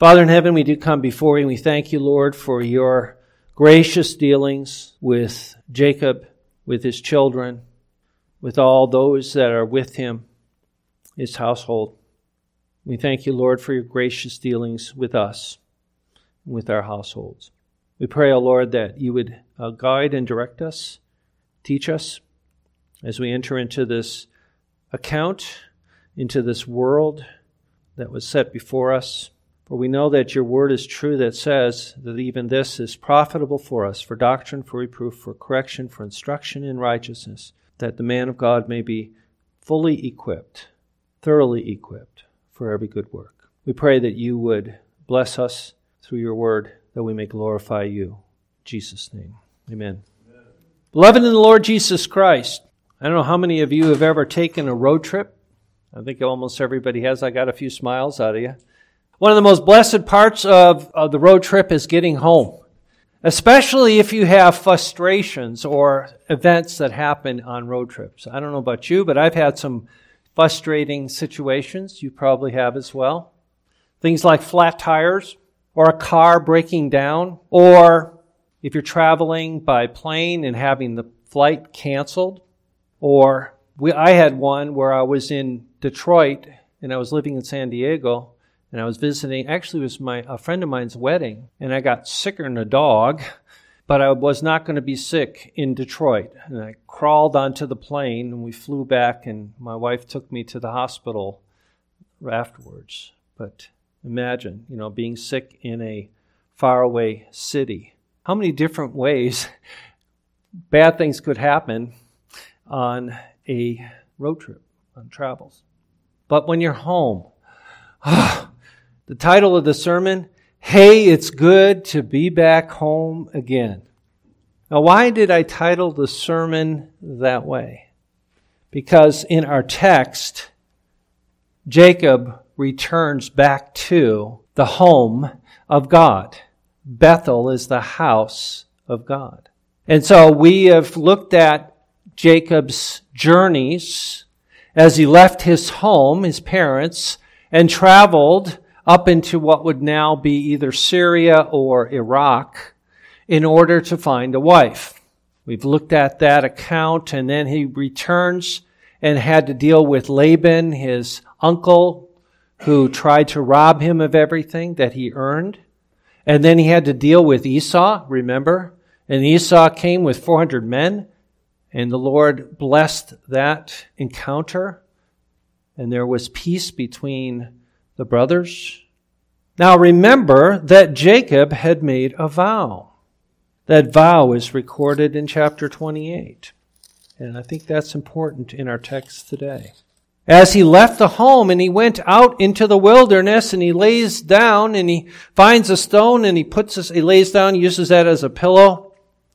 Father in heaven, we do come before you, and we thank you, Lord, for your gracious dealings with Jacob, with his children, with all those that are with him, his household. We thank you, Lord, for your gracious dealings with us, and with our households. We pray, O Lord, that you would guide and direct us, teach us as we enter into this account, into this world that was set before us. For we know that your word is true, that says that even this is profitable for us, for doctrine, for reproof, for correction, for instruction in righteousness, that the man of God may be fully equipped, thoroughly equipped for every good work. We pray that you would bless us through your word, that we may glorify you. In Jesus' name, amen. Beloved in the Lord Jesus Christ, I don't know how many of you have ever taken a road trip. I think almost everybody has. I got a few smiles out of you. One of the most blessed parts of the road trip is getting home, especially if you have frustrations or events that happen on road trips. I don't know about you, but I've had some frustrating situations. You probably have as well. Things like flat tires, or a car breaking down, or if you're traveling by plane and having the flight canceled, or I had one where I was in Detroit and I was living in San Diego. And I was visiting, actually it was a friend of mine's wedding, and I got sicker than a dog, but I was not going to be sick in Detroit. And I crawled onto the plane, and we flew back, and my wife took me to the hospital afterwards. But imagine, being sick in a faraway city. How many different ways bad things could happen on a road trip, on travels. But when you're home, the title of the sermon, Hey, It's Good to Be Back Home Again. Now, why did I title the sermon that way? Because in our text, Jacob returns back to the home of God. Bethel is the house of God. And so we have looked at Jacob's journeys as he left his home, his parents, and traveled up into what would now be either Syria or Iraq in order to find a wife. We've looked at that account, and then he returns and had to deal with Laban, his uncle, who tried to rob him of everything that he earned. And then he had to deal with Esau, remember? And Esau came with 400 men, and the Lord blessed that encounter, and there was peace between the brothers. Now remember that Jacob had made a vow. That vow is recorded in chapter 28. And I think that's important in our text today. As he left the home and he went out into the wilderness, and he lays down and he finds a stone and he lays down, uses that as a pillow.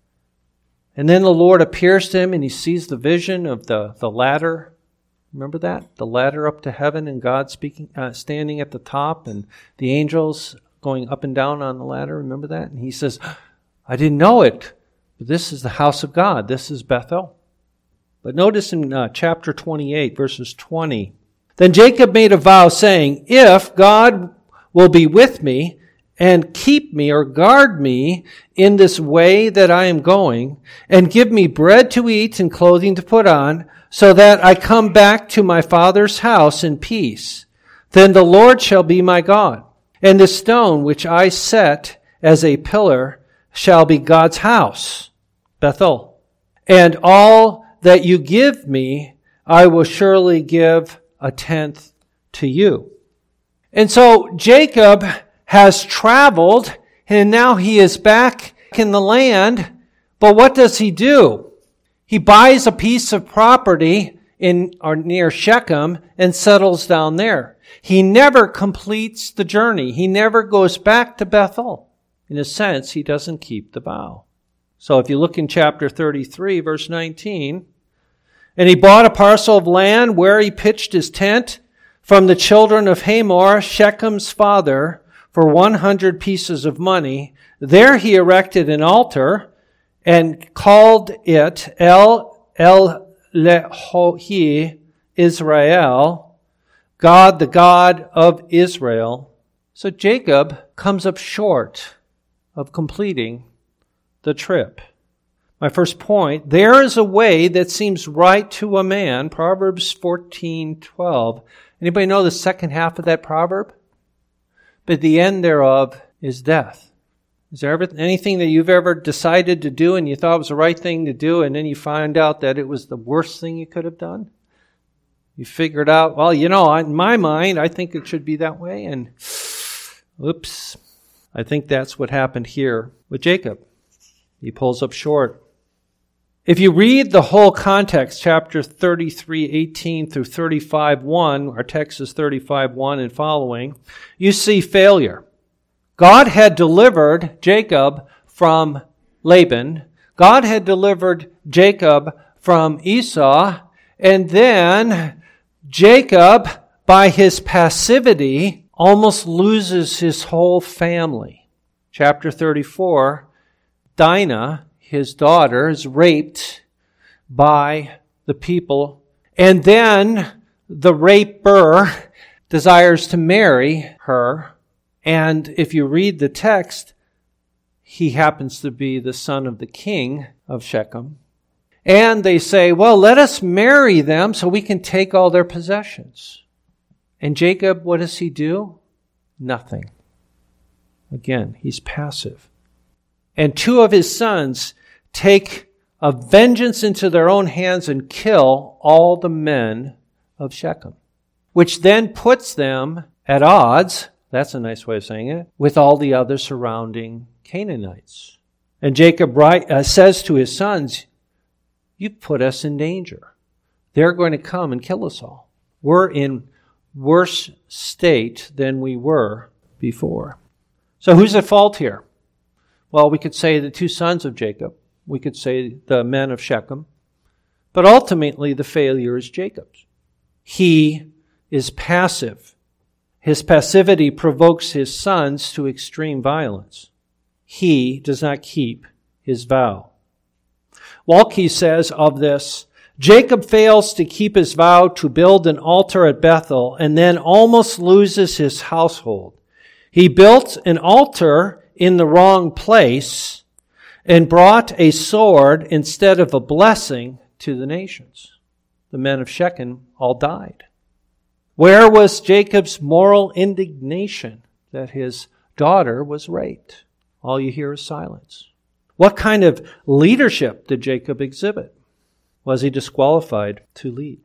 And then the Lord appears to him and he sees the vision of the ladder. Remember that? The ladder up to heaven, and God standing at the top, and the angels going up and down on the ladder. Remember that? And he says, I didn't know it, but this is the house of God. This is Bethel. But notice in chapter 28, verses 20. Then Jacob made a vow, saying, If God will be with me and keep me or guard me in this way that I am going, and give me bread to eat and clothing to put on, so that I come back to my father's house in peace, then the Lord shall be my God. And the stone which I set as a pillar shall be God's house, Bethel. And all that you give me, I will surely give a tenth to you. And so Jacob has traveled, and now he is back in the land. But what does he do? He buys a piece of property in or near Shechem and settles down there. He never completes the journey. He never goes back to Bethel. In a sense, he doesn't keep the vow. So if you look in chapter 33, verse 19, and he bought a parcel of land where he pitched his tent from the children of Hamor, Shechem's father, for 100 pieces of money. There he erected an altar and called it El Elohe Israel, God, the God of Israel, So Jacob comes up short of completing the trip. My first point, there is a way that seems right to a man, Proverbs 14:12. Anybody know the second half of that proverb? But the end thereof is death. Is there anything that you've ever decided to do and you thought it was the right thing to do, and then you find out that it was the worst thing you could have done? You figured out, well, in my mind, I think it should be that way, and oops. I think that's what happened here with Jacob. He pulls up short. If you read the whole context, chapter 33:18 through 35:1, our text is 35:1 and following, you see failure. God had delivered Jacob from Laban. God had delivered Jacob from Esau. And then Jacob, by his passivity, almost loses his whole family. Chapter 34, Dinah, his daughter, is raped by the people. And then the raper desires to marry her. And if you read the text, he happens to be the son of the king of Shechem. And they say, well, let us marry them so we can take all their possessions. And Jacob, what does he do? Nothing. Again, he's passive. And two of his sons take a vengeance into their own hands and kill all the men of Shechem, which then puts them at odds, that's a nice way of saying it, with all the other surrounding Canaanites. And Jacob says to his sons, you put us in danger. They're going to come and kill us all. We're in worse state than we were before. So who's at fault here? Well, we could say the two sons of Jacob. We could say the men of Shechem. But ultimately, the failure is Jacob's. He is passive. His passivity provokes his sons to extreme violence. He does not keep his vow. Walke says of this, Jacob fails to keep his vow to build an altar at Bethel and then almost loses his household. He built an altar in the wrong place and brought a sword instead of a blessing to the nations. The men of Shechem all died. Where was Jacob's moral indignation that his daughter was raped? All you hear is silence. What kind of leadership did Jacob exhibit? Was he disqualified to lead?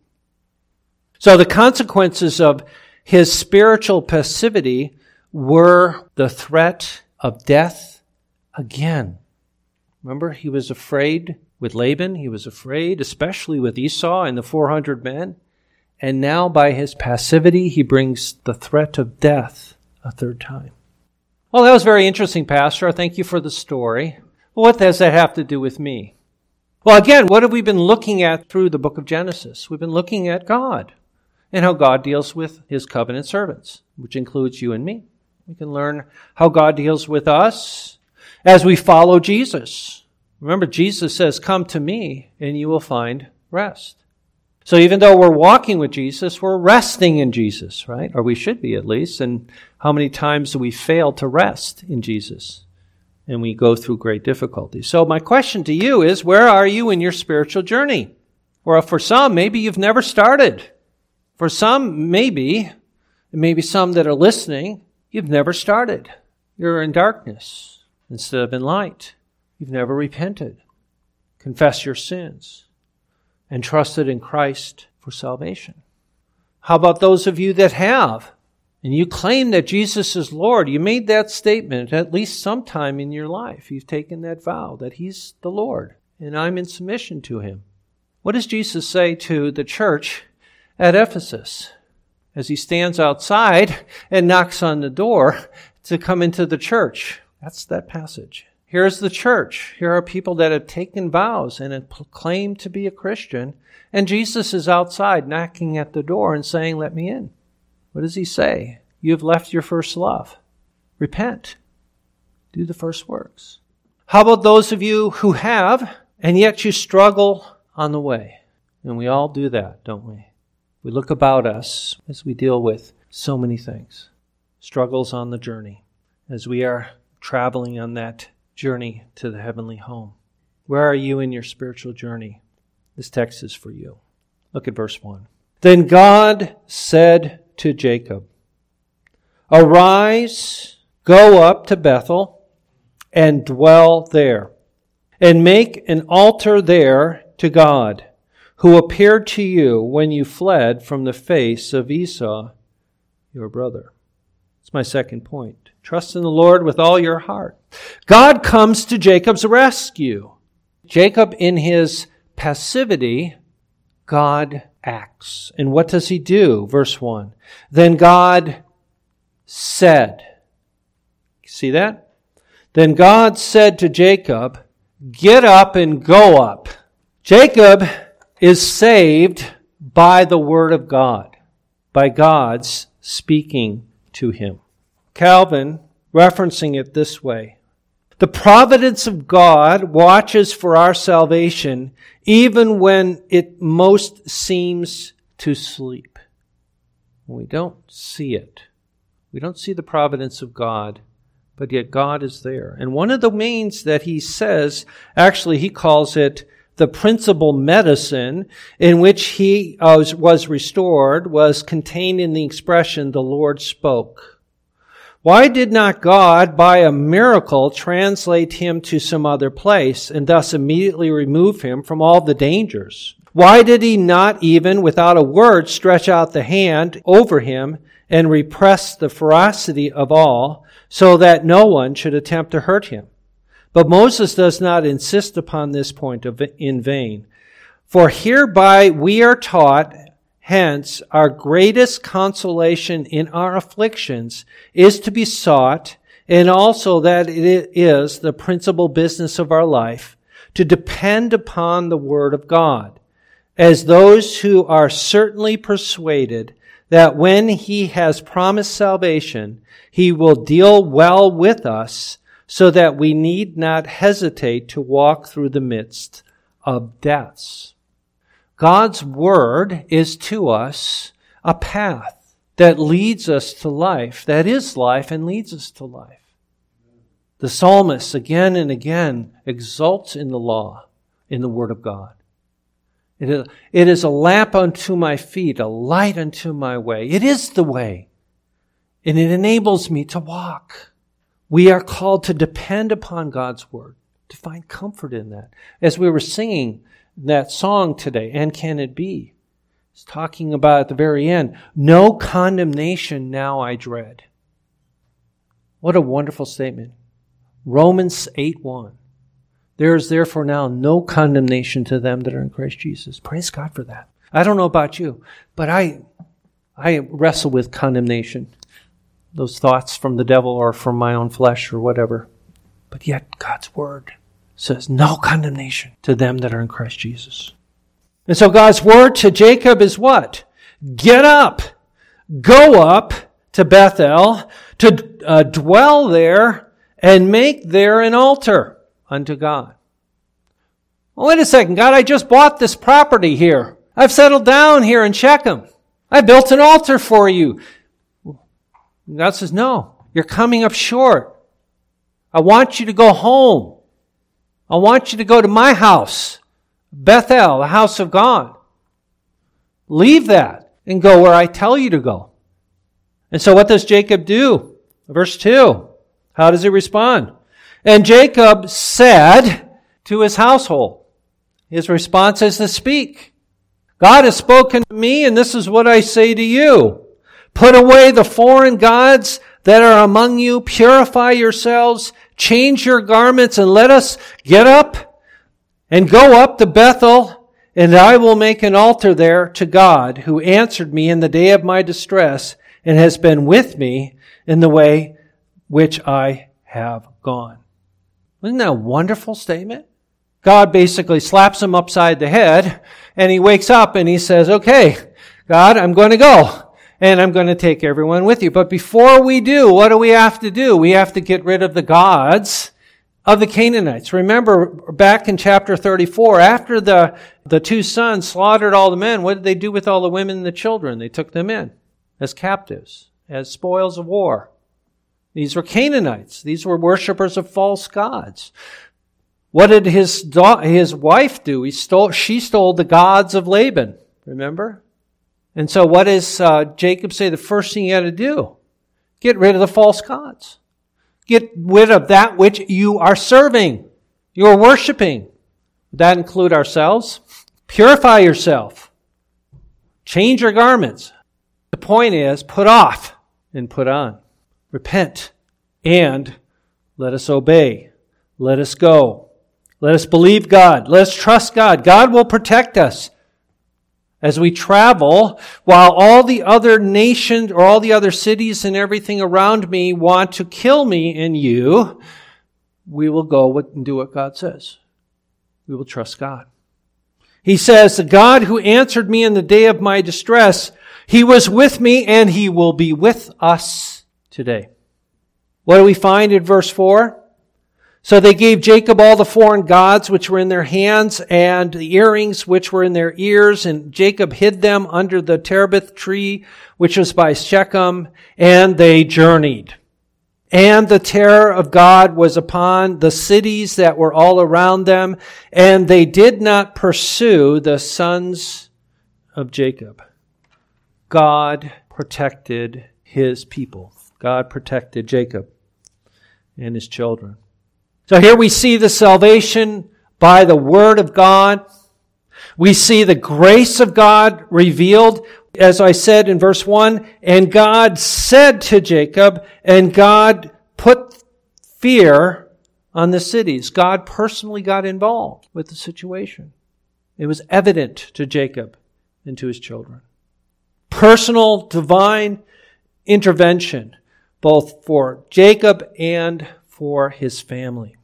So the consequences of his spiritual passivity were the threat of death again. Remember, he was afraid with Laban. He was afraid, especially with Esau and the 400 men. And now by his passivity, he brings the threat of death a third time. Well, that was very interesting, Pastor. Thank you for the story. Well, what does that have to do with me? Well, again, what have we been looking at through the book of Genesis? We've been looking at God and how God deals with his covenant servants, which includes you and me. We can learn how God deals with us as we follow Jesus. Remember, Jesus says, come to me and you will find rest. So even though we're walking with Jesus, we're resting in Jesus, right? Or we should be at least. And how many times do we fail to rest in Jesus? And we go through great difficulty. So my question to you is, where are you in your spiritual journey? Or for some, maybe you've never started. For some, maybe some that are listening, you've never started. You're in darkness instead of in light. You've never repented, confessed your sins, and trusted in Christ for salvation. How about those of you that have, and you claim that Jesus is Lord? You made that statement at least sometime in your life. You've taken that vow that he's the Lord, and I'm in submission to him. What does Jesus say to the church at Ephesus as he stands outside and knocks on the door to come into the church? That's that passage. Here's the church. Here are people that have taken vows and have claimed to be a Christian. And Jesus is outside knocking at the door and saying, let me in. What does he say? You have left your first love. Repent. Do the first works. How about those of you who have, and yet you struggle on the way? And we all do that, don't we? We look about us as we deal with so many things. struggles on the journey as we are traveling on that journey to the heavenly home. Where are you in your spiritual journey? This text is for you. Look at verse 1. Then God said to Jacob, "Arise, go up to Bethel, and dwell there, and make an altar there to God, who appeared to you when you fled from the face of Esau, your brother." That's my second point. Trust in the Lord with all your heart. God comes to Jacob's rescue. Jacob, in his passivity, God acts. And what does he do? Verse 1. Then God said. See that? Then God said to Jacob, "Get up and go up." Jacob is saved by the word of God, by God's speaking to him. Calvin, referencing it this way, "The providence of God watches for our salvation even when it most seems to sleep." We don't see it. We don't see the providence of God, but yet God is there. And one of the means that he says, actually he calls it the principal medicine in which he was restored, was contained in the expression, "the Lord spoke." Why did not God, by a miracle, translate him to some other place and thus immediately remove him from all the dangers? Why did he not even, without a word, stretch out the hand over him and repress the ferocity of all, so that no one should attempt to hurt him? But Moses does not insist upon this point in vain. "For hereby we are taught, hence our greatest consolation in our afflictions is to be sought, and also that it is the principal business of our life, to depend upon the word of God, as those who are certainly persuaded that when he has promised salvation, he will deal well with us, so that we need not hesitate to walk through the midst of deaths." God's word is to us a path that leads us to life, that is life and leads us to life. The psalmist again and again exults in the law, in the word of God. It is a lamp unto my feet, a light unto my way. It is the way, and it enables me to walk. We are called to depend upon God's word, to find comfort in that. As we were singing that song today, "And Can It Be?" It's talking about at the very end, "No condemnation now I dread." What a wonderful statement. Romans 8:1. "There is therefore now no condemnation to them that are in Christ Jesus." Praise God for that. I don't know about you, but I wrestle with condemnation. Those thoughts from the devil or from my own flesh or whatever. But yet God's word says no condemnation to them that are in Christ Jesus. And so God's word to Jacob is what? Get up, go up to Bethel, to dwell there, and make there an altar unto God. Well, wait a second, God, I just bought this property here. I've settled down here in Shechem. I built an altar for you. God says, no, you're coming up short. I want you to go home. I want you to go to my house, Bethel, the house of God. Leave that and go where I tell you to go. And so what does Jacob do? Verse 2. How does he respond? "And Jacob said to his household." His response is to speak. "God has spoken to me, and this is what I say to you. Put away the foreign gods that are among you. Purify yourselves. Change your garments, and let us get up and go up to Bethel, and I will make an altar there to God, who answered me in the day of my distress and has been with me in the way which I have gone." Isn't that a wonderful statement? God basically slaps him upside the head, and he wakes up and he says, "Okay, God, I'm going to go. And I'm going to take everyone with you." But before we do, what do we have to do? We have to get rid of the gods of the Canaanites. Remember back in chapter 34, after the two sons slaughtered all the men, what did they do with all the women and the children? They took them in as captives, as spoils of war. These were Canaanites. These were worshipers of false gods. What did his wife do? She stole the gods of Laban, remember? And so what does Jacob say the first thing you got to do? Get rid of the false gods. Get rid of that which you are serving, you are worshiping. Would that include ourselves? Purify yourself. Change your garments. The point is, put off and put on. Repent and let us obey. Let us go. Let us believe God. Let us trust God. God will protect us as we travel. While all the other nations or all the other cities and everything around me want to kill me and you, we will go and do what God says. We will trust God. He says, the God who answered me in the day of my distress, He was with me and He will be with us today. What do we find in verse 4? So they gave Jacob all the foreign gods which were in their hands and the earrings which were in their ears, and Jacob hid them under the terebinth tree which was by Shechem, and they journeyed. And the terror of God was upon the cities that were all around them, and they did not pursue the sons of Jacob. God protected His people. God protected Jacob and his children. So here we see the salvation by the Word of God. We see the grace of God revealed, as I said in verse 1, and God said to Jacob, and God put fear on the cities. God personally got involved with the situation. It was evident to Jacob and to his children. Personal divine intervention, both for Jacob and for his family.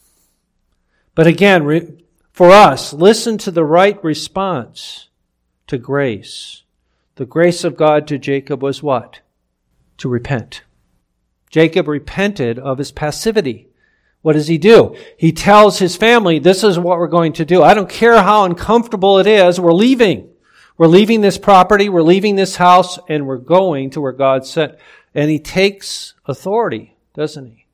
But again, for us, listen to the right response to grace. The grace of God to Jacob was what? To repent. Jacob repented of his passivity. What does he do? He tells his family, this is what we're going to do. I don't care how uncomfortable it is, we're leaving. We're leaving this property, we're leaving this house, and we're going to where God said. And he takes authority, doesn't he?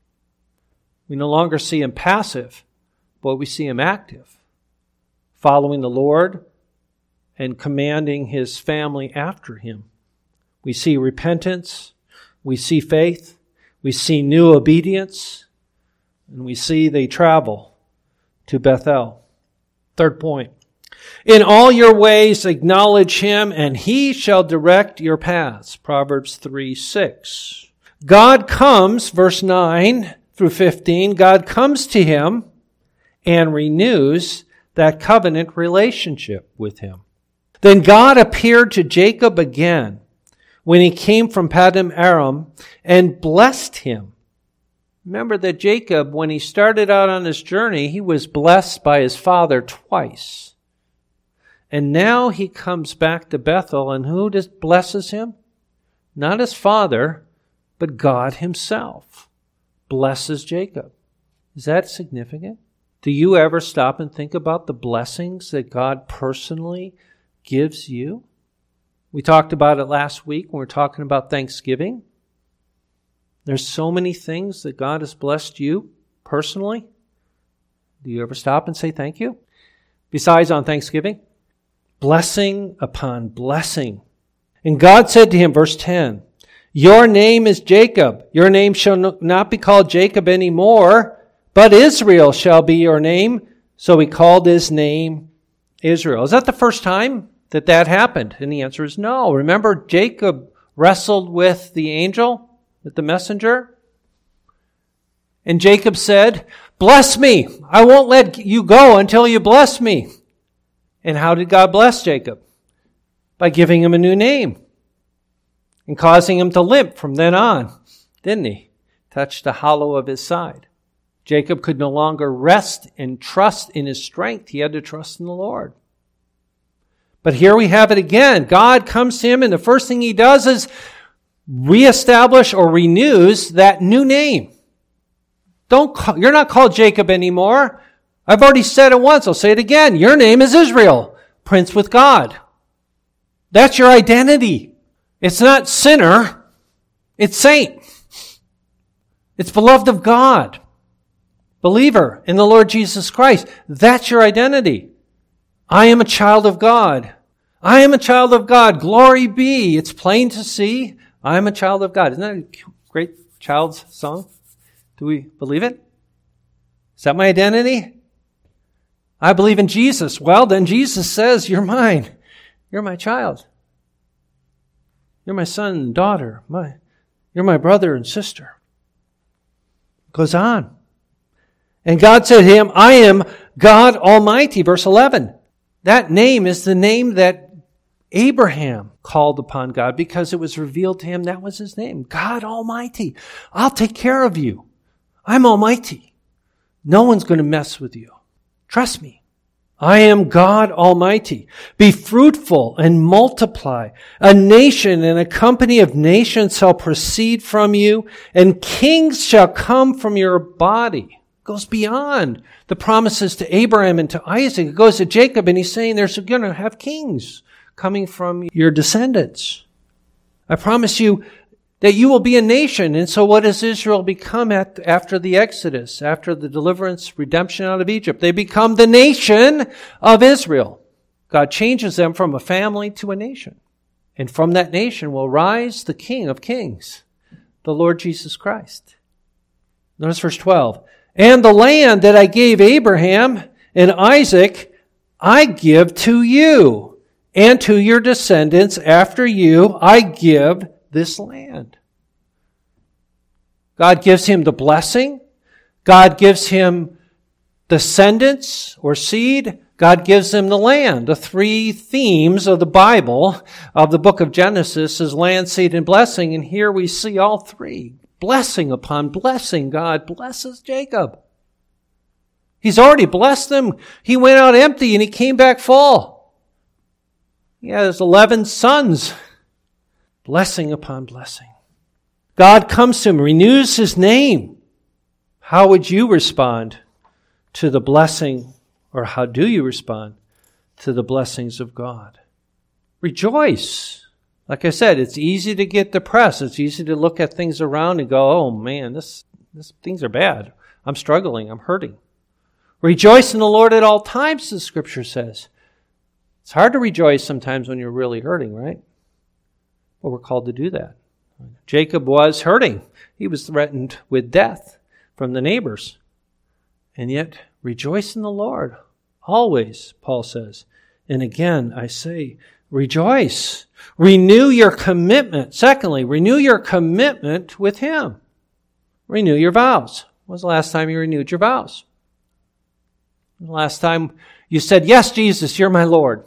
We no longer see him passive, but we see him active, following the Lord and commanding his family after him. We see repentance, we see faith, we see new obedience, and we see they travel to Bethel. Third point. In all your ways acknowledge him, and he shall direct your paths. Proverbs 3:6. God comes, verse 9 through 15, God comes to him and renews that covenant relationship with him. Then God appeared to Jacob again when he came from Paddan Aram and blessed him. Remember that Jacob, when he started out on his journey, he was blessed by his father twice. And now he comes back to Bethel, and who blesses him? Not his father, but God himself blesses Jacob. Is that significant? Do you ever stop and think about the blessings that God personally gives you? We talked about it last week when we were talking about Thanksgiving. There's so many things that God has blessed you personally. Do you ever stop and say thank you? Besides on Thanksgiving? Blessing upon blessing. And God said to him, verse 10, your name is Jacob. Your name shall not be called Jacob anymore, but Israel shall be your name. So he called his name Israel. Is that the first time that happened? And the answer is no. Remember, Jacob wrestled with the angel, with the messenger. And Jacob said, bless me. I won't let you go until you bless me. And how did God bless Jacob? By giving him a new name and causing him to limp from then on, didn't he? Touched the hollow of his side. Jacob could no longer rest and trust in his strength. He had to trust in the Lord. But here we have it again. God comes to him, and the first thing he does is reestablish or renews that new name. You're not called Jacob anymore. I've already said it once. I'll say it again. Your name is Israel, Prince with God. That's your identity. It's not sinner. It's saint. It's beloved of God. Believer in the Lord Jesus Christ. That's your identity. I am a child of God. I am a child of God. Glory be. It's plain to see. I am a child of God. Isn't that a great child's song? Do we believe it? Is that my identity? I believe in Jesus. Well, then Jesus says, you're mine. You're my child. You're my son and daughter. You're my brother and sister. It goes on. And God said to him, I am God Almighty. Verse 11. That name is the name that Abraham called upon God because it was revealed to him. That was his name. God Almighty. I'll take care of you. I'm Almighty. No one's going to mess with you. Trust me. I am God Almighty. Be fruitful and multiply. A nation and a company of nations shall proceed from you, and kings shall come from your body. It goes beyond the promises to Abraham and to Isaac. It goes to Jacob, and he's saying there's going to have kings coming from your descendants. I promise you that you will be a nation. And so what does Israel become after the Exodus, after the deliverance, redemption out of Egypt? They become the nation of Israel. God changes them from a family to a nation. And from that nation will rise the King of Kings, the Lord Jesus Christ. Notice verse 12. And the land that I gave Abraham and Isaac, I give to you, and to your descendants after you, I give this land. God gives him the blessing. God gives him descendants or seed. God gives him the land. The three themes of the Bible, of the book of Genesis, is land, seed, and blessing. And here we see all three. Blessing upon blessing. God blesses Jacob. He's already blessed him. He went out empty and he came back full. He has 11 sons. Blessing upon blessing. God comes to him, renews his name. How would you respond to the blessing, or how do you respond to the blessings of God? Rejoice. Like I said, it's easy to get depressed. It's easy to look at things around and go, oh man, this things are bad. I'm struggling. I'm hurting. Rejoice in the Lord at all times, the Scripture says. It's hard to rejoice sometimes when you're really hurting, right? But we're called to do that. Jacob was hurting. He was threatened with death from the neighbors. And yet, rejoice in the Lord. Always, Paul says. And again, I say, rejoice. Renew your commitment. Secondly, renew your commitment with Him. Renew your vows. When was the last time you renewed your vows? When was the last time you said, yes, Jesus, you're my Lord?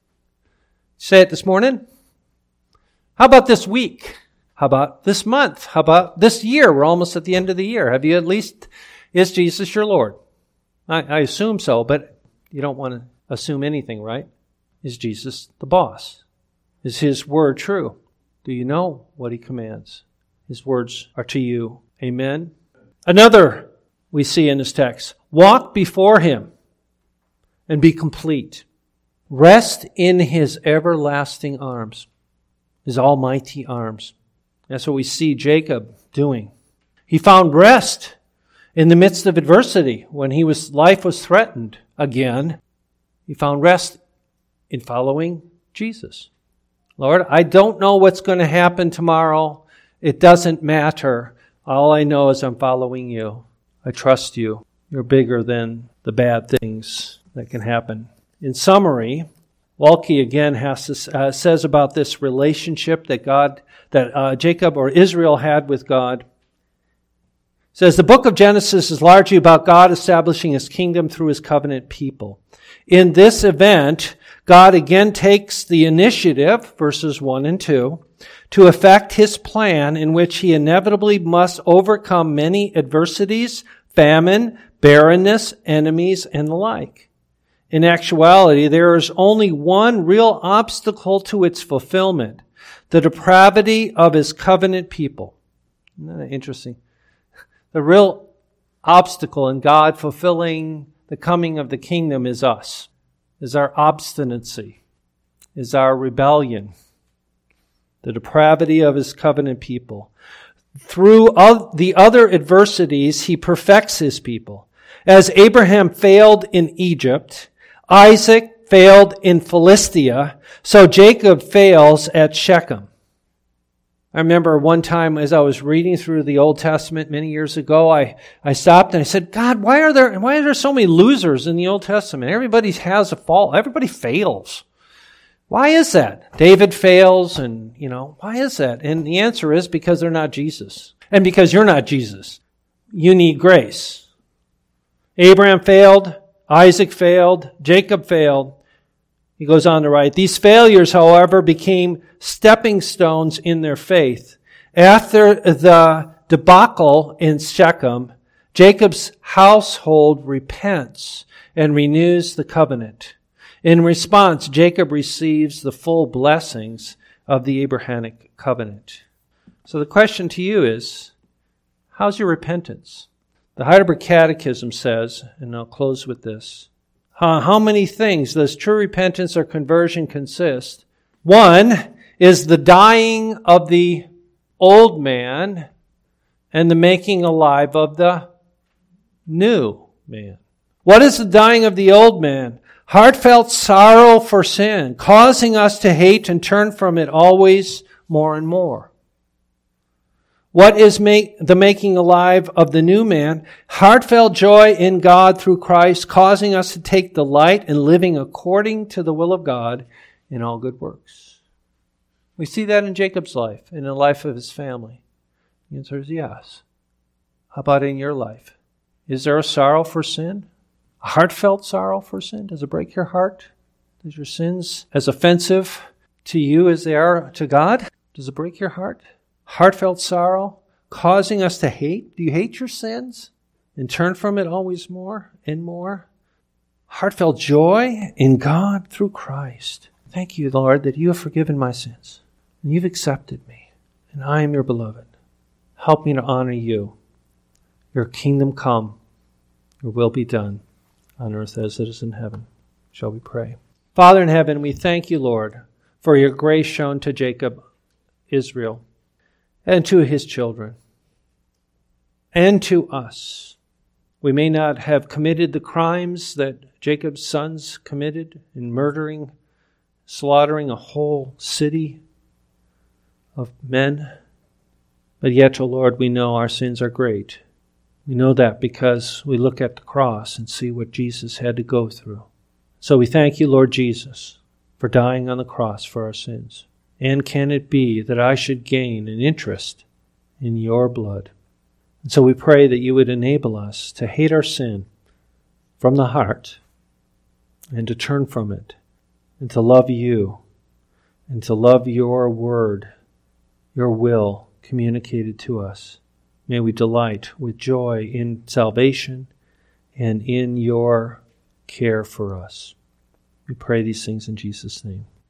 Say it this morning. How about this week? How about this month? How about this year? We're almost at the end of the year. Have you at least, is Jesus your Lord? I assume so, but you don't want to assume anything, right? Is Jesus the boss? Is His word true? Do you know what He commands? His words are to you. Amen. Another we see in this text. Walk before Him and be complete. Rest in His everlasting arms. His almighty arms. That's what we see Jacob doing. He found rest in the midst of adversity when life was threatened again. He found rest in following Jesus. Lord, I don't know what's going to happen tomorrow. It doesn't matter. All I know is I'm following you. I trust you. You're bigger than the bad things that can happen. In summary, Walke again says about this relationship that Jacob or Israel had with God. It says the book of Genesis is largely about God establishing His kingdom through His covenant people. In this event, God again takes the initiative, verses 1 and 2, to effect His plan in which He inevitably must overcome many adversities, famine, barrenness, enemies, and the like. In actuality, there is only one real obstacle to its fulfillment, the depravity of His covenant people. Isn't that interesting? The real obstacle in God fulfilling the coming of the kingdom is us, is our obstinacy, is our rebellion, the depravity of His covenant people. through the other adversities, he perfects his people. As Abraham failed in Egypt, Isaac failed in Philistia, so Jacob fails at Shechem. I remember one time as I was reading through the Old Testament many years ago, I stopped and I said, God, why are there so many losers in the Old Testament? Everybody has a fault. Everybody fails. Why is that? David fails and, why is that? And the answer is because they're not Jesus. And because you're not Jesus. You need grace. Abraham failed. Isaac failed. Jacob failed. He goes on to write, these failures, however, became stepping stones in their faith. After the debacle in Shechem, Jacob's household repents and renews the covenant. In response, Jacob receives the full blessings of the Abrahamic covenant. So the question to you is, how's your repentance? The Heidelberg Catechism says, and I'll close with this, how many things does true repentance or conversion consist? One is the dying of the old man and the making alive of the new man. What is the dying of the old man? Heartfelt sorrow for sin, causing us to hate and turn from it always more and more. What is the making alive of the new man? Heartfelt joy in God through Christ, causing us to take delight in living according to the will of God in all good works. We see that in Jacob's life and in the life of his family. The answer is yes. How about in your life? Is there a sorrow for sin? A heartfelt sorrow for sin? Does it break your heart? Is your sins as offensive to you as they are to God? Does it break your heart? Heartfelt sorrow, causing us to hate? Do you hate your sins and turn from it always more and more? Heartfelt joy in God through Christ. Thank you, Lord, that you have forgiven my sins and you've accepted me and I am your beloved. Help me to honor you. Your kingdom come, your will be done on earth as it is in heaven. Shall we pray? Father in heaven, we thank you, Lord, for your grace shown to Jacob, Israel, and to his children, and to us. We may not have committed the crimes that Jacob's sons committed in murdering, slaughtering a whole city of men, but yet, O Lord, we know our sins are great. We know that because we look at the cross and see what Jesus had to go through. So we thank you, Lord Jesus, for dying on the cross for our sins. And can it be that I should gain an interest in your blood? And so we pray that you would enable us to hate our sin from the heart and to turn from it and to love you and to love your word, your will communicated to us. May we delight with joy in salvation and in your care for us. We pray these things in Jesus' name.